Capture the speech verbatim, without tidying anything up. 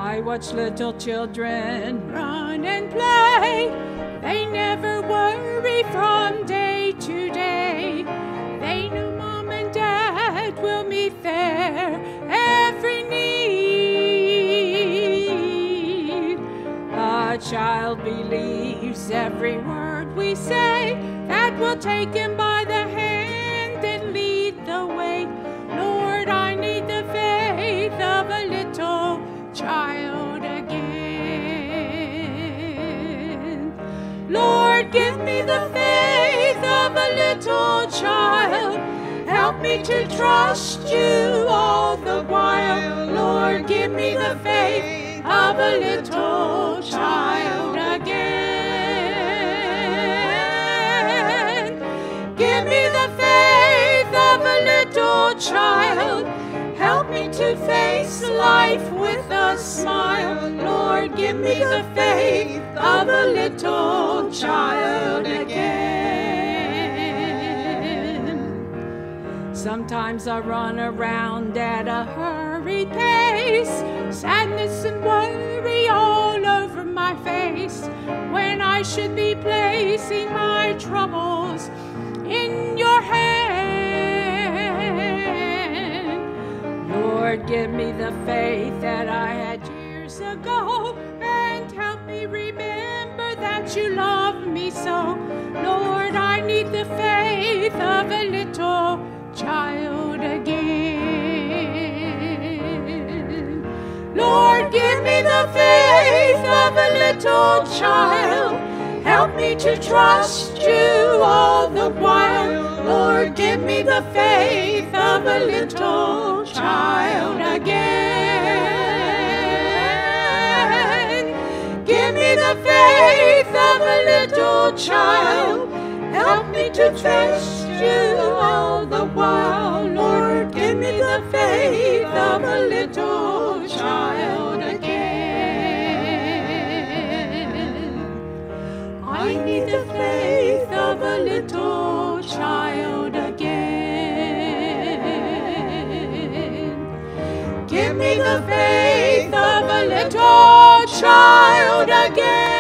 I watch little children run and play. They never worry from day to day. They know mom and dad will meet their every need. A child believes every word we say, that will take him by the hand and lead the way. Lord, I need the faith of a little child again. Lord, give me the faith of a little child. Help me to trust you all the while. Lord, give me the faith of a little child again. Give me the faith of a little child. Help me to face life with a smile. Lord, give me the faith of a little child again. Sometimes I run around at a hurried pace, sadness and worry all over my face, when I should be placing my troubles in your hand. Lord, give me the faith that I had years ago, and help me remember that you love me so. Lord, I need the faith of a little child again. Lord, give me the faith of a little child. Help me to trust you all the while. Lord, give me the faith of a little child again. Give me the faith of a little child. Help me to trust you all the while. Lord, give me the faith of a little child again. I need the faith of a little child again. Give me the faith of a little child again.